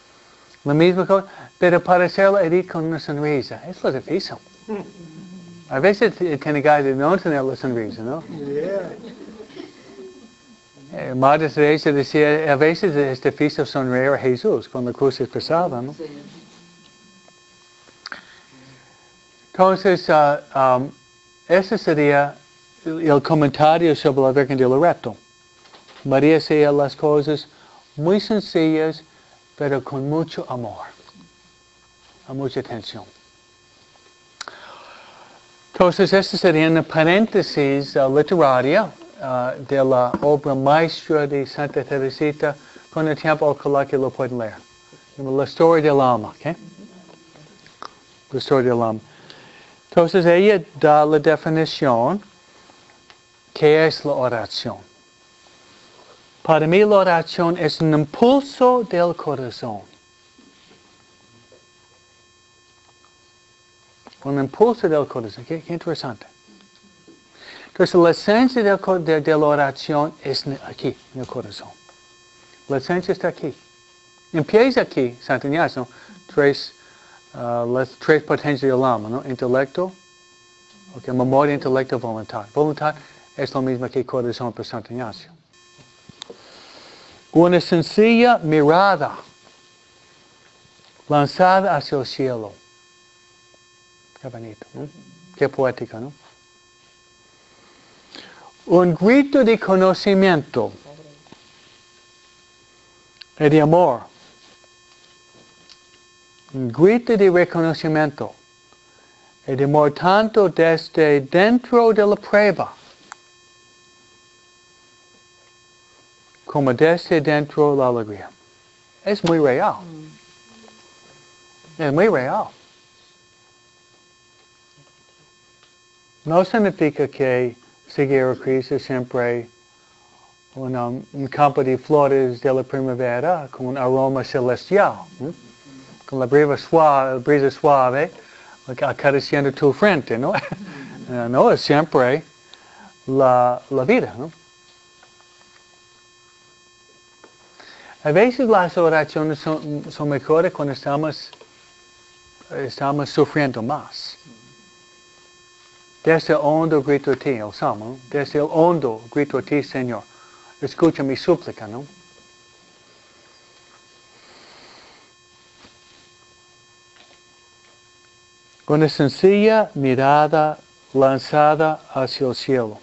Speaker 1: La misma cosa. Pero para hacerlo Edith con una sonrisa, es lo difícil. A veces tiene ganas de no tener la sonrisa, ¿no?
Speaker 2: Yeah.
Speaker 1: Eh, Madre Teresa decía, a veces es difícil sonreír a Jesús con la cruz pesada, ¿no?
Speaker 3: Sí.
Speaker 1: Entonces, uh, um, ese sería el comentario sobre la Virgen de Loreto. María hacía las cosas muy sencillas, pero con mucho amor, a mucha atención. Entonces, esta sería una paréntesis uh, literaria uh, de la obra maestra de Santa Teresita. Con el tiempo, ojalá que lo puedan leer. La historia del alma, ¿ok? La historia del alma. Entonces, ella da la definición, ¿qué es la oración? Para mí, la oración es un impulso del corazón. Un impulso del corazón. Qué, qué interesante. Entonces, la esencia del, de, de la oración es aquí, en el corazón. La esencia está aquí. Empieza aquí, Santo Ignacio, tres, uh, las tres potencias del alma, ¿no? Intelecto, okay, memoria, intelecto, voluntad. Voluntad es lo mismo que corazón para Santo Ignacio. Una sencilla mirada lanzada hacia el cielo. Qué bonito, ¿no? Qué poético, ¿no? Un grito de conocimiento y de amor. Un grito de reconocimiento y de amor tanto desde dentro de la prueba como desde dentro de la alegría. Es muy real. Es muy real. No significa que seguir a Cristo siempre un, um, un campo de flores de la primavera con un aroma celestial, ¿eh? Con la brisa suave, brisa suave acariciando tu frente, ¿no? No es siempre la, la vida, ¿no? A veces las oraciones son, son mejores cuando estamos, estamos sufriendo más. Desde el hondo grito a ti, el salmo, ¿no? Desde el hondo grito a ti, Señor. Escucha mi súplica, ¿no? Una sencilla mirada lanzada hacia el cielo.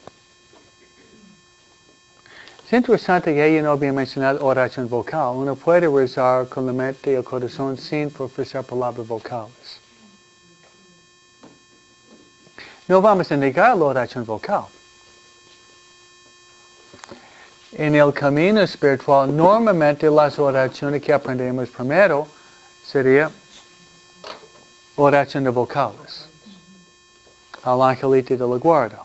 Speaker 1: Es interesante que ella no había mencionado oración vocal. Uno puede rezar con la mente y el corazón sin profesar palabras vocales. No vamos a negar la oración vocal. En el camino espiritual, normalmente las oraciones que aprendemos primero sería oración de vocales. Al angelito de la guarda.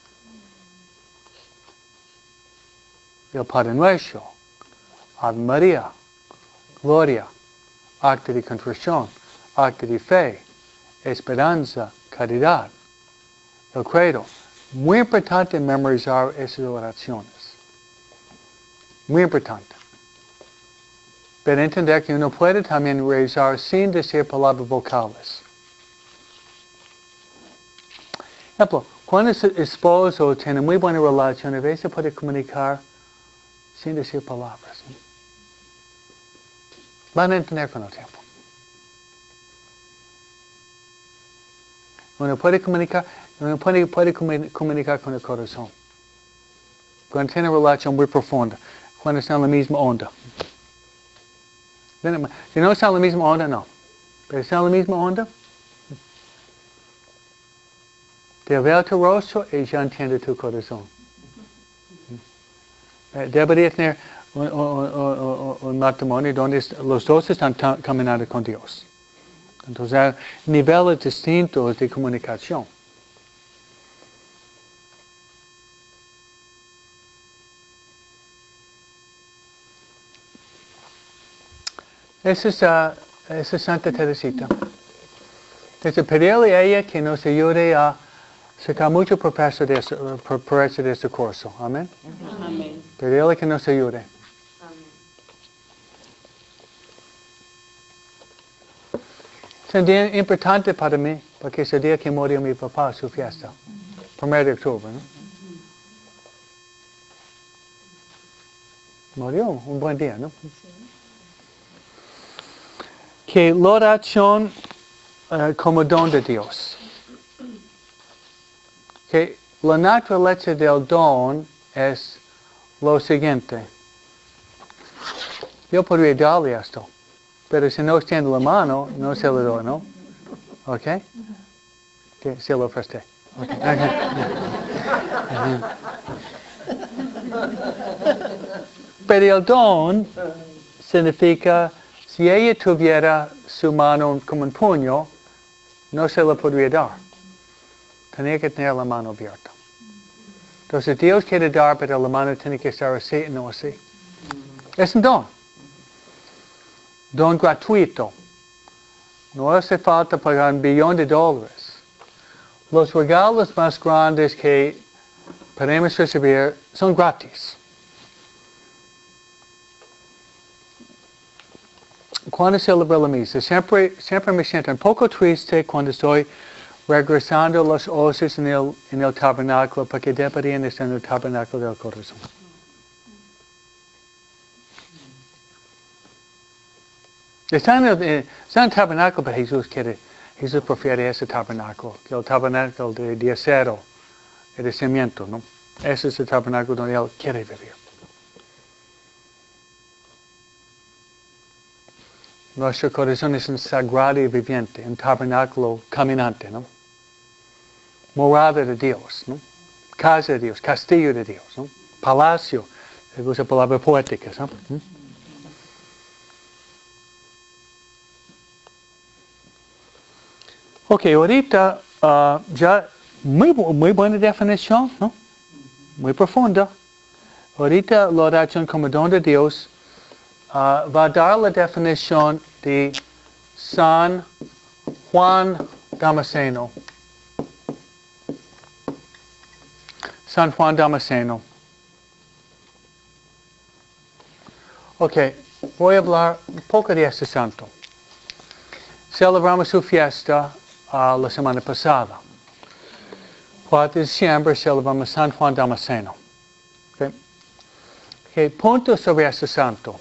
Speaker 1: El Padre Nuestro, Ave María, Gloria, acto de contrición, acto de fe, esperanza, caridad, el credo. Muy importante memorizar esas oraciones. Muy importante. Pero entender que uno puede también rezar sin decir palabras vocales. Por ejemplo, cuando el esposo tiene muy buena relación, a veces puede comunicar sin decir palabras. Van a entender con el tiempo. Uno puede comunicar, uno puede, puede comunicar con el corazón. Cuando tiene una relación muy profunda. Cuando está en la misma onda. Si no está en la misma onda, no. Pero está en la misma onda, te veo tu rostro y ya entiendo tu corazón. Debería tener un, un, un, un matrimonio donde los dos están caminando con Dios. Entonces hay niveles distintos de comunicación. Esa es, uh, esa es Santa Teresita. Entonces pedirle a ella que nos ayude a sacar mucho provecho de este, provecho de este curso. Amén.
Speaker 3: Amén.
Speaker 1: Pedirle que nos ayude.
Speaker 3: Amén.
Speaker 1: Es importante para mí porque es el día que murió mi papá, su fiesta. Primero de octubre, ¿no? Murió, un buen día, ¿no? Que la oración uh, como don de Dios. Que la naturaleza del don es lo siguiente. Yo podría darle esto, pero si no extiendo la mano, no se lo doy, ¿no? ¿Ok? Que se lo ofrece. Okay. Pero el don significa, si ella tuviera su mano como un puño, no se lo podría dar. Tenía que tener la mano abierta. Entonces Dios quiere dar, pero la mano tiene que estar así y no así. Es un don. Don gratuito. No hace falta pagar un billón de dólares. Los regalos más grandes que podemos recibir son gratis. Cuando celebro la misa, siempre, siempre me siento un poco triste cuando estoy regresando los hoces en el, en el tabernáculo, porque deberían estar en el tabernáculo del corazón. Están en, el, están en el tabernáculo, pero Jesús quiere, Jesús prefiere ese tabernáculo, que el tabernáculo de, de acero, de cimiento, ¿no? Ese es el tabernáculo donde Él quiere vivir. Nuestro corazón es un sagrado y viviente, un tabernáculo caminante, ¿no? Morada de Dios, ¿no? Casa de Dios, castillo de Dios, ¿no? Palacio, se usa palabras poéticas, ¿no? ¿Mm? Ok, ahorita uh, ya muy, muy buena definición, ¿no? Muy profunda. Ahorita la oración como don de Dios uh, va a dar la definición de San Juan Damasceno. San Juan Damasceno. Ok, voy a hablar un poco de este santo. Celebramos su fiesta uh, la semana pasada. cuatro de diciembre celebramos San Juan Damasceno. Okay. Okay, punto sobre este santo.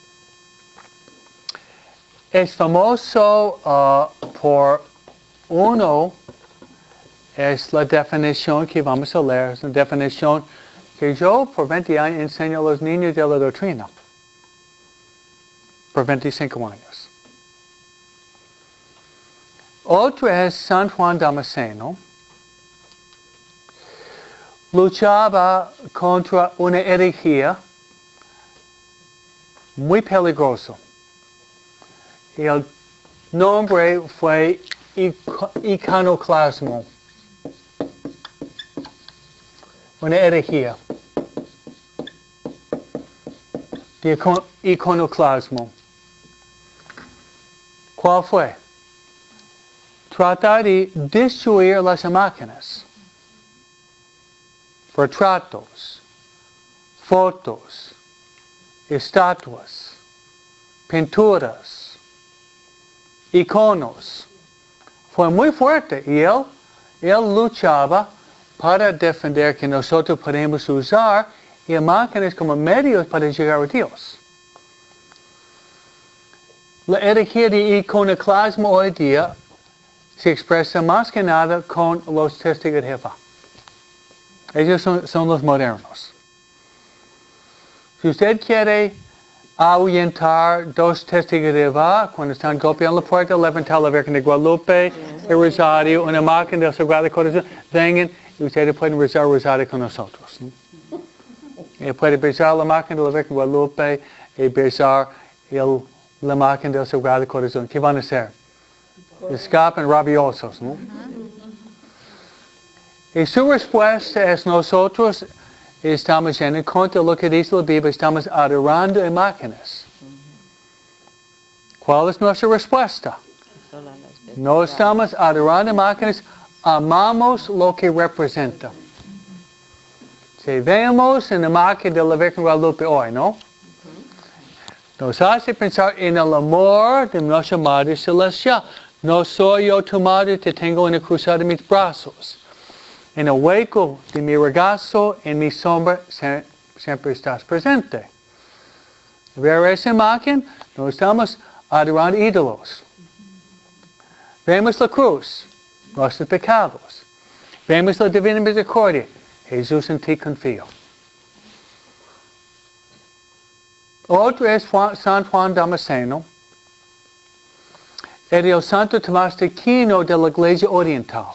Speaker 1: Es famoso uh, por uno, es la definición que vamos a leer, es una definición que yo por veinte años enseño a los niños de la doctrina. Por veinticinco años. Otro es San Juan Damasceno. Luchaba contra una herejía muy peligroso. El nombre fue iconoclasmo. Una herejía. De iconoclasmo. ¿Cuál fue? Tratar de destruir las imágenes. Retratos, fotos, estatuas, pinturas, iconos. Fue muy fuerte y él, él luchaba para defender que nosotros podemos usar imágenes como medios para llegar a Dios. La herejía de iconoclasmo hoy día se expresa más que nada con los testigos de Jehová. Ellos son, son los modernos. Si usted quiere ahuyentar dos testigos de Jehová cuando están golpeando la puerta, levantar la Virgen de Guadalupe, el rosario, una máquina del Sagrado Corazón, vengan y ustedes pueden rezar el rosario con nosotros. ¿No? Y pueden besar la máquina de la Virgen de Guadalupe y besar el, la máquina del Sagrado Corazón. ¿Qué van a hacer? Escapan rabiosos, ¿no? Y su respuesta es nosotros estamos en contra de lo que dice la Biblia, estamos adorando imágenes. ¿Cuál es nuestra respuesta? No estamos adorando imágenes, amamos lo que representa. Si vemos en la imagen de la Virgen de Guadalupe hoy, ¿no? Nos hace pensar en el amor de nuestra Madre Celestial. No soy yo tu madre, te tengo en el cruzado de mis brazos. En el hueco de mi regazo, en mi sombra, se, siempre estás presente. Ver esa imagen, no estamos adorando ídolos. Vemos la cruz, nuestros pecados. Vemos la divina misericordia. Jesús, en ti confío. Otro es Juan, San Juan Damasceno. Era el Santo Tomás de Aquino de la Iglesia Oriental.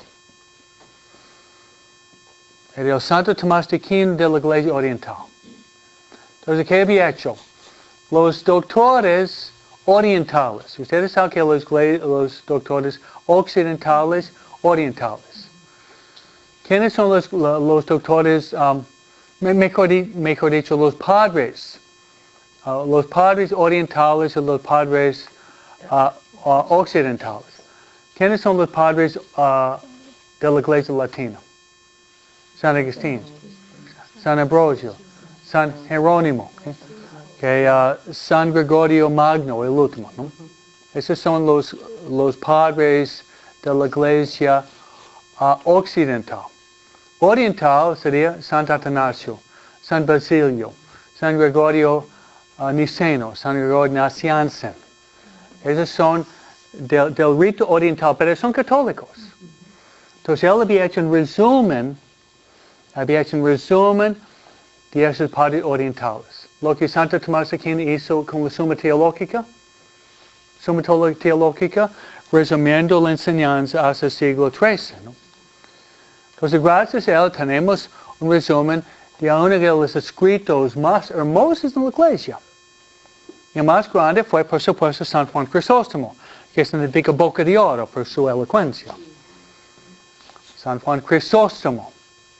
Speaker 1: Era el Santo Tomás de Aquino de la Iglesia Oriental. Entonces, ¿qué había hecho? Los doctores orientales. Ustedes saben que los, los doctores occidentales, orientales. ¿Quiénes son los, los doctores, um, mejor, mejor dicho, los padres? Uh, los padres orientales y los padres uh, uh, occidentales. ¿Quiénes son los padres uh, de la Iglesia Latina? San Agustín, San Ambrosio, San Jerónimo. ¿Okay? Okay, uh, San Gregorio Magno, el último, ¿no? Esos son los, los padres de la Iglesia uh, occidental. Oriental sería San Atanasio, San Basilio, San Gregorio uh, Niceno, San Gregorio Naciancen. Esos son del, del rito oriental, pero son católicos. Entonces él había hecho un resumen, había hecho un resumen de esos padres orientales. Lo que Santo Tomás de Aquino hizo con la Suma Teológica, Suma Teológica, resumiendo la enseñanza hasta el siglo trece. ¿No? Entonces, gracias a él tenemos un resumen de uno de los escritos más hermosos de la Iglesia. Y el más grande fue, por supuesto, San Juan Crisóstomo, que significa boca de oro por su elocuencia. San Juan Crisóstomo.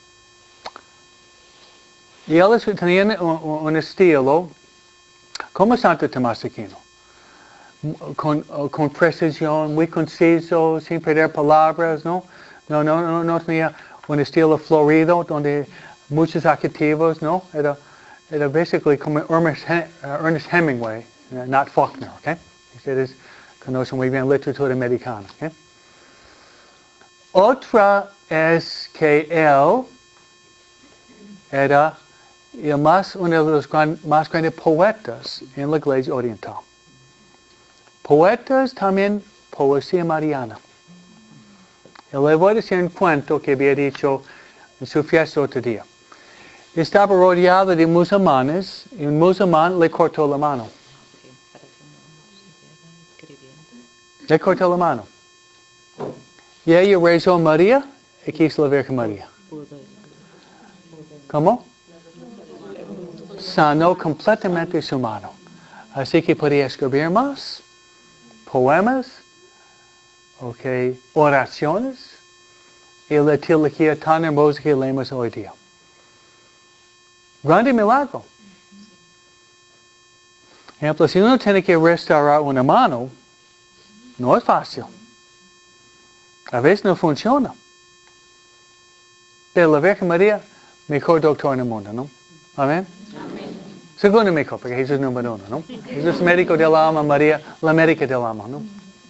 Speaker 1: Y ellos tenían un, un estilo como Santo Tomás de Aquino, con, con precisión, muy conciso, sin perder palabras, ¿no? No, no, no, no tenía un estilo florido, donde muchos adjetivos, ¿no? Era, era basically como Ernest, Ernest Hemingway, not Faulkner, ¿ok? Ustedes conocen muy bien literatura americana, ¿ok? Otra es que él era el más, uno de los gran, más grandes poetas en la Iglesia Oriental. Poetas también, poesía mariana. Y le voy a decir un cuento que había dicho en su fiesta otro día. Estaba rodeado de musulmanes y un musulmán le cortó la mano. Le cortó la mano. Y ella rezó a María y quiso la Virgen María. ¿Cómo? Sanó completamente su mano. Así que podía escribir más, poemas, okay, oraciones, y la teología tan hermosa que leemos hoy día. Grande milagro. Por ejemplo, si uno tiene que restaurar una mano, no es fácil. A veces no funciona. Pero la Virgen María, mejor doctor en el mundo, ¿no? Amén. Segundo mejor, porque Jesús es número uno, ¿no? Jesús es médico del alma, María, la médica del alma, ¿no?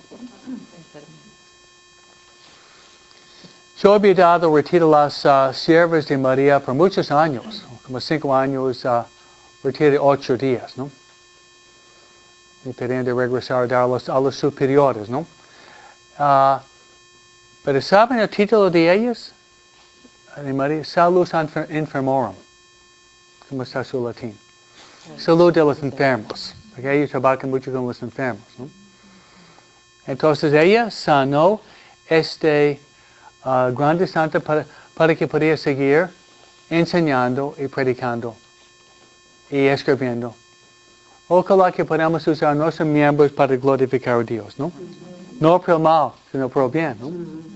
Speaker 1: Yo había dado retiro a las uh, siervas de María por muchos años, como cinco años, uh, retiro de ocho días, ¿no? Y pedían de regresar a dar a los, a los superiores, ¿no? Uh, pero ¿saben el título de ellas? De María, Salus Infirmorum. ¿Cómo está su latín? Salud de los enfermos, porque ellos trabajan mucho con los enfermos, ¿no? Entonces ella sanó este uh, grande santa para, para que pudiera seguir enseñando y predicando y escribiendo. Ojalá que podamos usar nuestros miembros para glorificar a Dios, ¿no? No por el mal, sino por el bien, ¿no?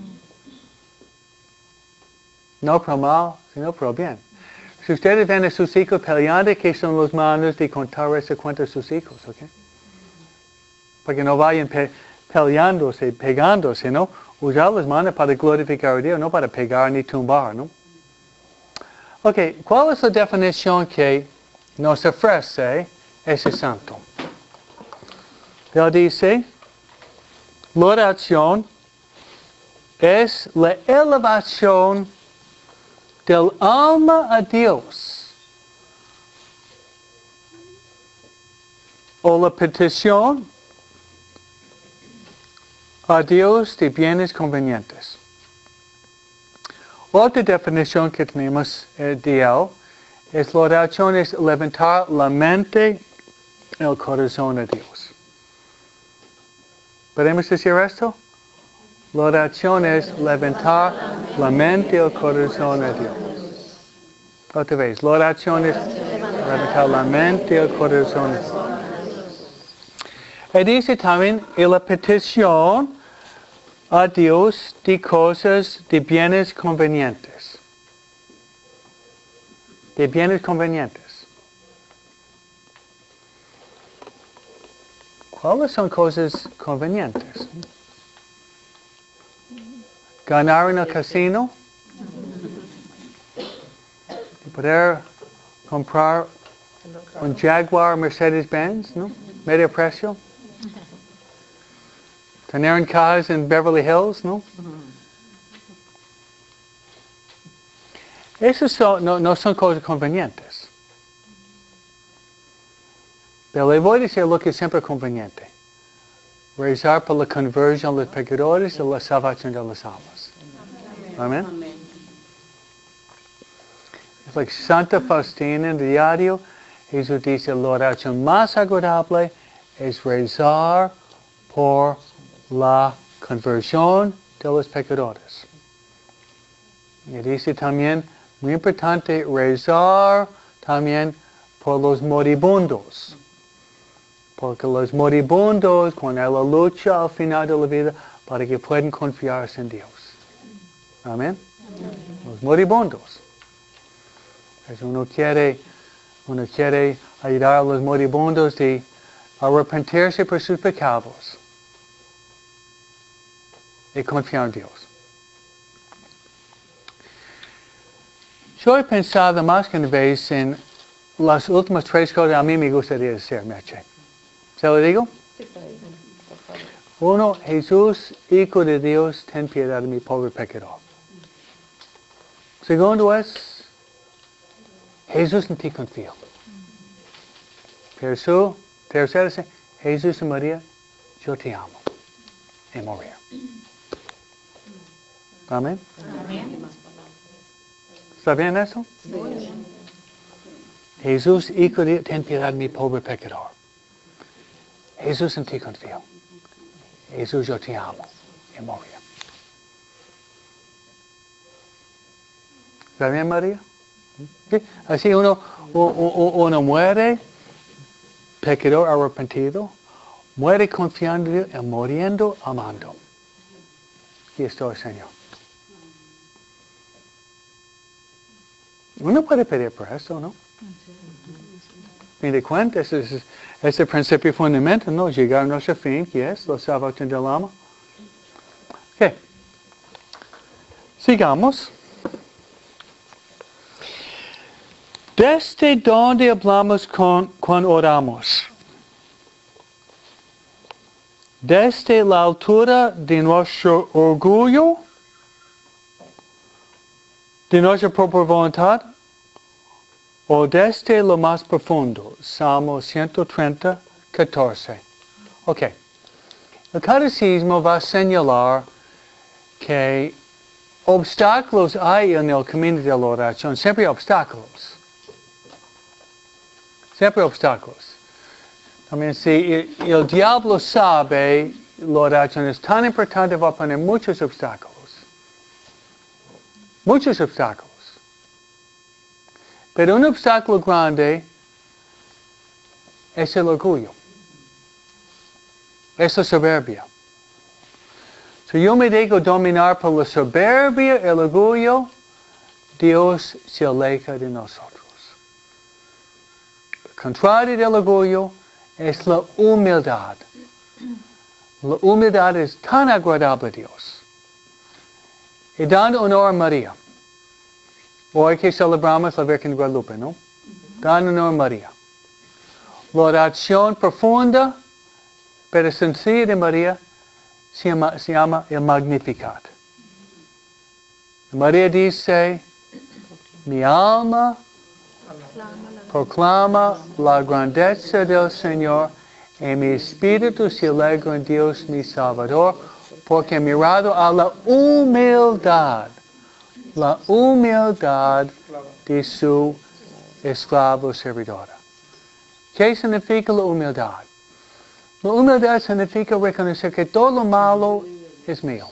Speaker 1: No por el mal, sino por el bien. Si ustedes ven a sus hijos peleando, que son las manos de contar ese cuento a sus hijos, ¿ok? Porque no vayan pe peleándose, pegándose, ¿no? Usar las manos para glorificar a Dios, no para pegar ni tumbar, ¿no? Ok, ¿cuál es la definición que nos ofrece ese santo? Él dice, La oración es la elevación del alma a Dios, o la petición a Dios de bienes convenientes. Otra definición que tenemos eh, de él es la oración es levantar la mente y el corazón a Dios. ¿Podemos decir esto? La oración es levantar la mente y el corazón a Dios. Otra vez, la oración es levantar la mente y el corazón a Dios. Y dice también y la petición a Dios de cosas de bienes convenientes. De bienes convenientes. ¿Cuáles son cosas convenientes? Ganar en el casino. Poder comprar un Jaguar Mercedes-Benz, ¿no? Medio precio. Tener un casa en Beverly Hills, ¿no? Esas son, no, no son cosas convenientes. Pero le voy a decir lo que es siempre conveniente. Rezar por la conversión de los pecadores y la salvación de las almas. Amén. Amén. Es like Santa Faustina en el diario. Jesús dice, la oración más agradable es rezar por la conversión de los pecadores. Y dice también, muy importante, rezar también por los moribundos. Porque los moribundos, cuando hay la lucha al final de la vida, para que puedan confiarse en Dios. Amén. Amén. Los moribundos. Pues uno quiere, uno quiere ayudar a los moribundos de arrepentirse por sus pecados. Y confiar en Dios. Yo he pensado más que una vez en las últimas tres cosas que a mí me gustaría decir, Meche. ¿Se lo digo? Sí, uno, Jesús, Hijo de Dios, ten piedad de mi pobre pecador. Segundo es, Jesús en ti confío. Tercero, tercero es, Jesús y María, yo te amo. Y morir. Amén. Amén. ¿Está bien eso? Sí. Jesús, Hijo de Dios, ten piedad de mi pobre pecador. Jesús en ti confío. Jesús, yo te amo. Y morir. ¿Está bien, María? ¿Sí? Así uno, uno, uno muere, pecador arrepentido, muere confiando en Dios y muriendo amando. Aquí estoy, Señor. Uno puede pedir por esto, ¿no? Fin de cuentas, es, es el principio fundamental, ¿no? Llegar a nuestro fin, que es la salvación del alma. Ok. Sigamos. ¿Desde dónde hablamos con, cuando oramos? ¿Desde la altura de nuestro orgullo? ¿De nuestra propia voluntad? ¿O desde lo más profundo? Salmo ciento treinta, catorce. Ok. El catecismo va a señalar que obstáculos hay en el camino de la oración. Siempre obstáculos. Siempre obstáculos. También si el, el diablo sabe, la oración es tan importante, va a poner muchos obstáculos. Muchos obstáculos. Pero un obstáculo grande es el orgullo. Es la soberbia. Si yo me dejo dominar por la soberbia, el orgullo, Dios se aleja de nosotros. El contrario del orgullo es la humildad. La humildad es tan agradable a Dios. Y dando honor a María. Hoy que celebramos la Virgen de Guadalupe, ¿no? Dando honor a María. La oración profunda, pero sencilla de María, se llama, se llama el Magnificat. María dice, mi alma proclama la grandeza del Señor y mi espíritu se alegra en Dios mi Salvador, porque ha mirado a la humildad, la humildad de su esclavo servidora. ¿Qué significa la humildad? La humildad significa reconocer que todo lo malo es mío.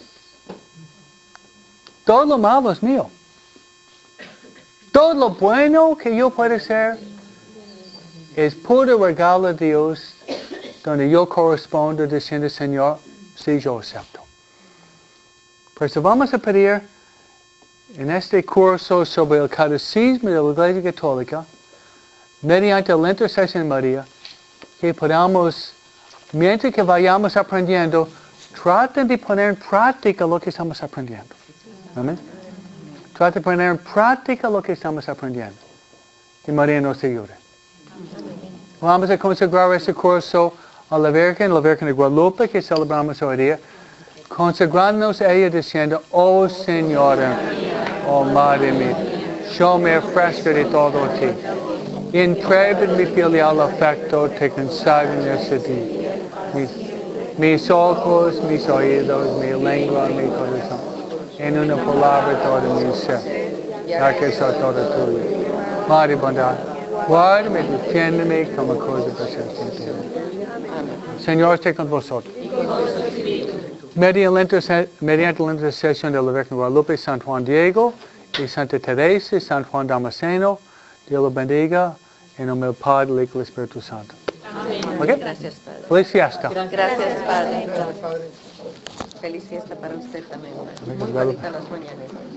Speaker 1: Todo lo malo es mío. Todo lo bueno que yo pueda ser es puro regalo de Dios, donde yo correspondo diciendo, Señor, sí, yo acepto. Por eso vamos a pedir en este curso sobre el catecismo de la Iglesia Católica, mediante la intercesión de María, que podamos, mientras que vayamos aprendiendo, traten de poner en práctica lo que estamos aprendiendo. Amén. Trata de poner en práctica lo que estamos aprendiendo. Que María nos ayude. Vamos a consagrar este curso a la Virgen, la Virgen de Guadalupe, que celebramos hoy día. Consagrándonos a ella diciendo, oh Señora, oh Madre mía, yo me ofrezco de todo a ti. Entrego mi filial afecto, te consagro en este día. Mis, mis ojos, mis oídos, mi lengua, mi corazón. En una palabra todo mi ser, ya que soy todo tuyo. Madre bondad, guárdame, defiéndeme como cosa preciosa. Señor, esté con vosotros. Mediante la intercesión de la Virgen de Guadalupe, San Juan Diego y Santa Teresa, San Juan Damasceno, Dios lo bendiga, en nombre del Padre, del Hijo y del Espíritu Santo.
Speaker 2: Amén.
Speaker 1: ¿Okay?
Speaker 2: Gracias, Padre.
Speaker 1: Feliz fiesta.
Speaker 2: Gracias, Padre. Feliz fiesta para usted también. Muy bonita las mañanas.